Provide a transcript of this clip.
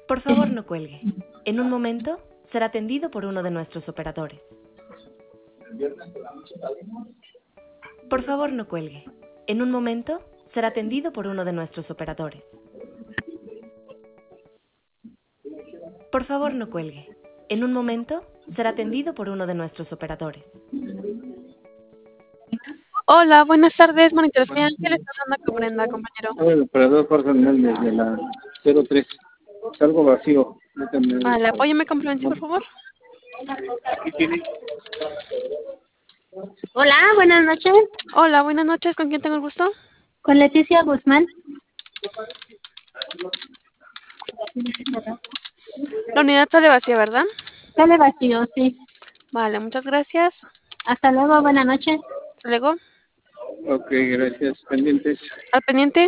Por favor, no cuelgue. En un momento será atendido por uno de nuestros operadores. Por favor, no cuelgue. En un momento será atendido por uno de nuestros operadores. Por favor, no cuelgue. En un momento será atendido por uno de nuestros operadores. Hola, buenas tardes, Monitor Espial. ¿Qué le está pasando con Brenda, compañero? El operador Jorge Hernández de la 03. Es algo vacío. Vale, apóyame con Florencia, por favor. Aquí tiene. Hola, buenas noches. Hola, buenas noches. ¿Con quién tengo el gusto? Con Leticia Guzmán. La unidad sale vacía, ¿verdad? Sale vacío, sí. Vale, muchas gracias. Hasta luego, buenas noches. Hasta luego. Ok, gracias. Pendientes. Al pendiente.